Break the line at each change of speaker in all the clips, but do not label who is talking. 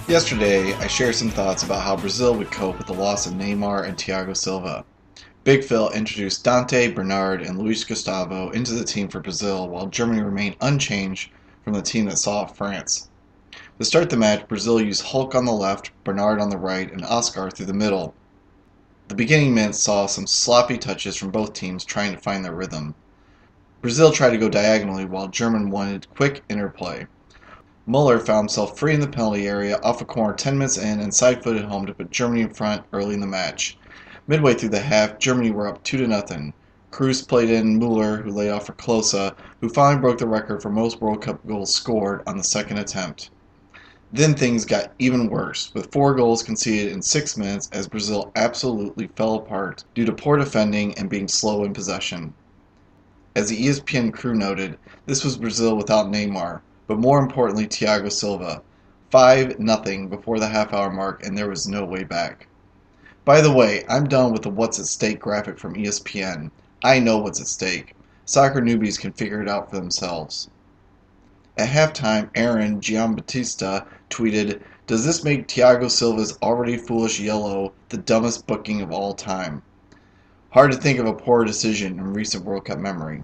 Yesterday, I shared some thoughts about how Brazil would cope with the loss of Neymar and Thiago Silva. Big Phil introduced Dante, Bernard, and Luis Gustavo into the team for Brazil, while Germany remained unchanged from the team that saw France. To start the match, Brazil used Hulk on the left, Bernard on the right, and Oscar through the middle. The beginning minutes saw some sloppy touches from both teams trying to find their rhythm. Brazil tried to go diagonally, while Germany wanted quick interplay. Muller found himself free in the penalty area off a corner 10 minutes in and side-footed home to put Germany in front early in the match. Midway through the half, Germany were up 2-0. Cruz played in Muller, who laid off for Klose, who finally broke the record for most World Cup goals scored on the second attempt. Then things got even worse, with 4 goals conceded in 6 minutes as Brazil absolutely fell apart due to poor defending and being slow in possession. As the ESPN crew noted, this was Brazil without Neymar, but more importantly Thiago Silva. 5-0 before the half-hour mark, and there was no way back. By the way, I'm done with the what's at stake graphic from ESPN. I know what's at stake. Soccer newbies can figure it out for themselves. At halftime, Aaron Giambattista tweeted, "Does this make Thiago Silva's already foolish yellow the dumbest booking of all time? Hard to think of a poorer decision in recent World Cup memory."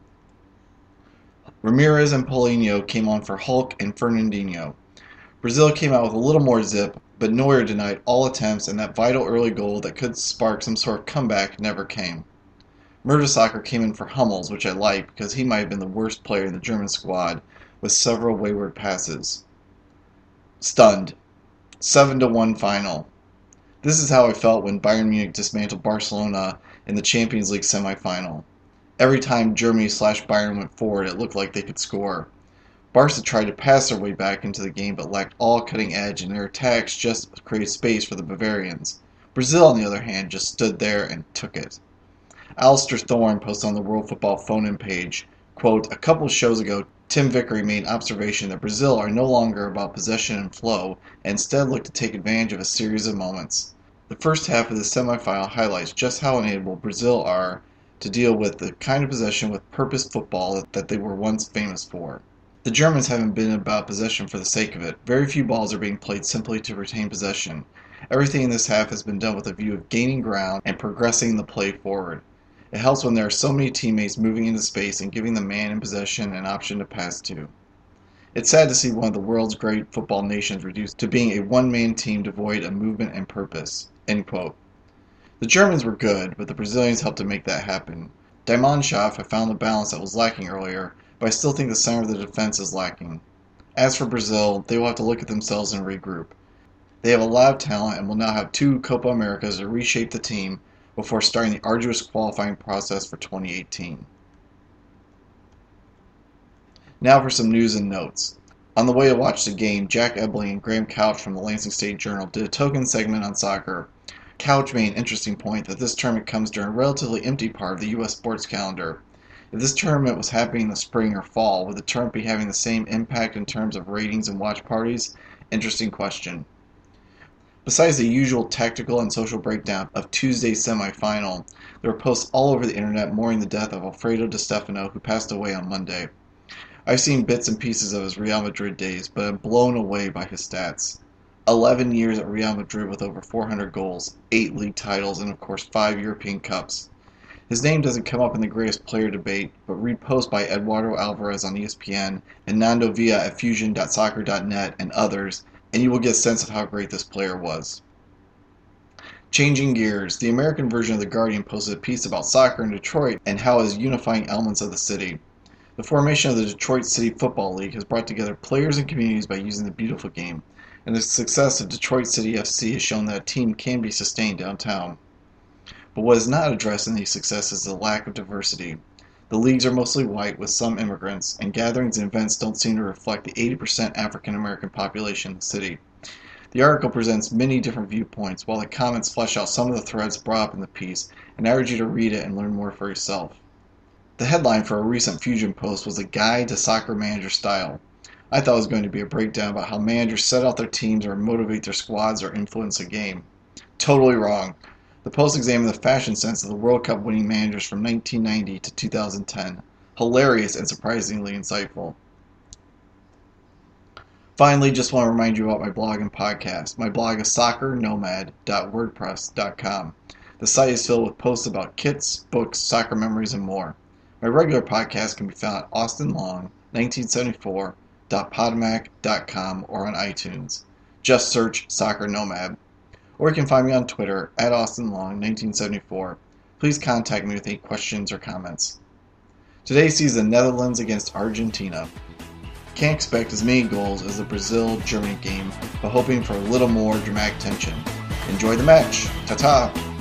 Ramirez and Paulinho came on for Hulk and Fernandinho. Brazil came out with a little more zip, but Neuer denied all attempts, and that vital early goal that could spark some sort of comeback never came. Mertesacker came in for Hummels, which I like because he might have been the worst player in the German squad, with several wayward passes. Stunned. 7-1 final. This is how I felt when Bayern Munich dismantled Barcelona in the Champions League semi-final. Every time Germany/Bayern went forward, it looked like they could score. Barca tried to pass their way back into the game but lacked all cutting edge, and their attacks just created space for the Bavarians. Brazil, on the other hand, just stood there and took it. Alistair Thorne posted on the World Football phone-in page, quote, "A couple of shows ago, Tim Vickery made an observation that Brazil are no longer about possession and flow, and instead look to take advantage of a series of moments. The first half of the semifinal highlights just how unable Brazil are to deal with the kind of possession with purpose football that they were once famous for. The Germans haven't been about possession for the sake of it. Very few balls are being played simply to retain possession. Everything in this half has been done with a view of gaining ground and progressing the play forward. It helps when there are so many teammates moving into space and giving the man in possession an option to pass to. It's sad to see one of the world's great football nations reduced to being a one-man team devoid of movement and purpose." End quote. The Germans were good, but the Brazilians helped to make that happen. Diamantschov have found the balance that was lacking earlier, but I still think the center of the defense is lacking. As for Brazil, they will have to look at themselves and regroup. They have a lot of talent and will now have 2 Copa Americas to reshape the team before starting the arduous qualifying process for 2018. Now for some news and notes. On the way to watch the game, Jack Ebling and Graham Couch from the Lansing State Journal did a token segment on soccer. Couch made an interesting point that this tournament comes during a relatively empty part of the U.S. sports calendar. If this tournament was happening in the spring or fall, would the tournament be having the same impact in terms of ratings and watch parties? Interesting question. Besides the usual tactical and social breakdown of Tuesday's semi-final, there were posts all over the internet mourning the death of Alfredo Di Stefano, who passed away on Monday. I've seen bits and pieces of his Real Madrid days, but I'm blown away by his stats. 11 years at Real Madrid with over 400 goals, 8 league titles, and of course 5 European Cups. His name doesn't come up in the greatest player debate, but read posts by Eduardo Alvarez on ESPN and Nando Villa at Fusion.soccer.net and others, and you will get a sense of how great this player was. Changing gears, the American version of The Guardian posted a piece about soccer in Detroit and how it is unifying elements of the city. The formation of the Detroit City Football League has brought together players and communities by using the beautiful game, and the success of Detroit City FC has shown that a team can be sustained downtown. But what is not addressed in these successes is the lack of diversity. The leagues are mostly white with some immigrants, and gatherings and events don't seem to reflect the 80% African American population in the city. The article presents many different viewpoints, while the comments flesh out some of the threads brought up in the piece, and I urge you to read it and learn more for yourself. The headline for a recent Fusion post was "A Guide to Soccer Manager Style." I thought it was going to be a breakdown about how managers set out their teams or motivate their squads or influence a game. Totally wrong. The post examined the fashion sense of the World Cup winning managers from 1990 to 2010. Hilarious and surprisingly insightful. Finally, just want to remind you about my blog and podcast. My blog is soccernomad.wordpress.com. The site is filled with posts about kits, books, soccer memories, and more. My regular podcast can be found at austinlong1974.podmac.com or on iTunes. Just search Soccer Nomad. Or you can find me on Twitter at austinlong1974. Please contact me with any questions or comments. Today sees the Netherlands against Argentina. Can't expect as many goals as the Brazil-Germany game, but hoping for a little more dramatic tension. Enjoy the match. Ta-ta!